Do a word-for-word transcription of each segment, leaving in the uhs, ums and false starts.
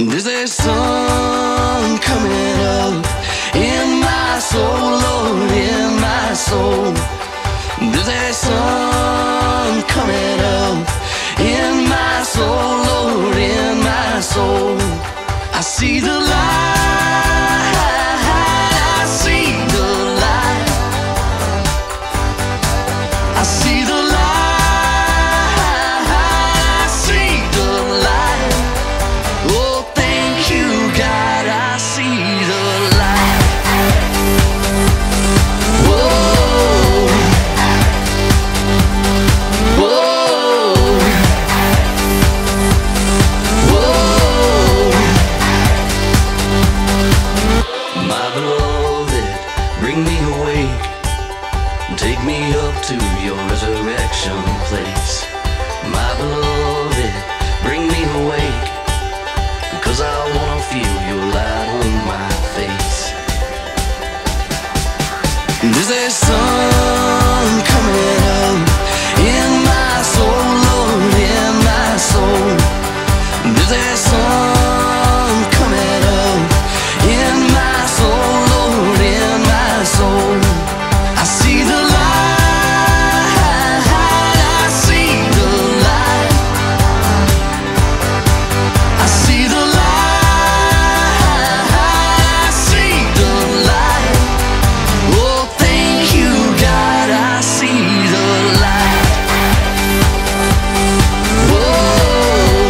There's a sun coming up in my soul, Lord, in my soul. There's a sun coming up in my soul, Lord, in my soul. I see the light, I see the light, I see the light, I see the light. Oh, thank you, God, I see the light. Whoa, whoa, whoa. My beloved, bring me awake, take me up to your resurrection place. My beloved, bring me awake, 'cause I wanna feel your light on my face. There's a sun coming up in my soul, Lord, in my soul. There's a sun coming up in my soul, Lord, in my soul. I see the light, I see the light, I see the light, I see the light. Oh, thank you, God, I see the light. Whoa,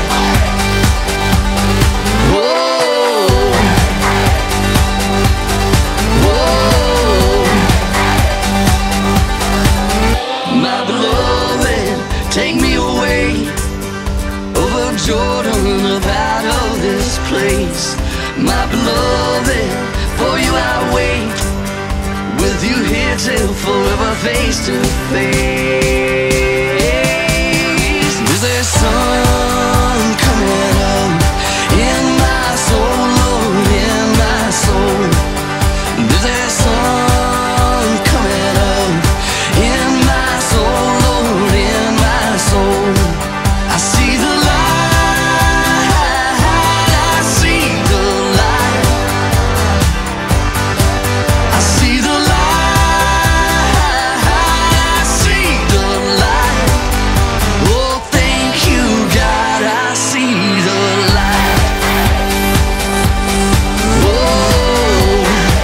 whoa, whoa. My beloved, take me away over Jordan, up out of this place. My beloved, for you I wait, with you here till forever, face to face. There's a sun coming up in my soul, Lord, in my soul. There's a sun coming up in my soul, Lord, in my soul. I see the light, I see the light, I see the light, I see the light. Oh, thank you, God, I see the light. Whoa,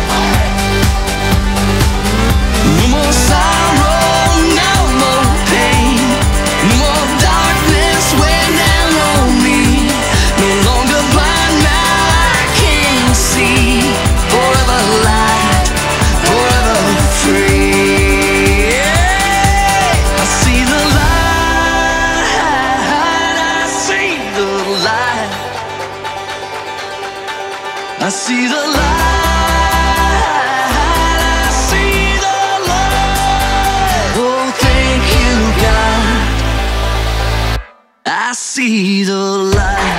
no more sorrow, no more pain, no more darkness weighing down on me. No longer blind, now I can see. Forever light, forever free. I see the light, I see the light, I see the light, I see the light. Oh, thank you, God, I see the light.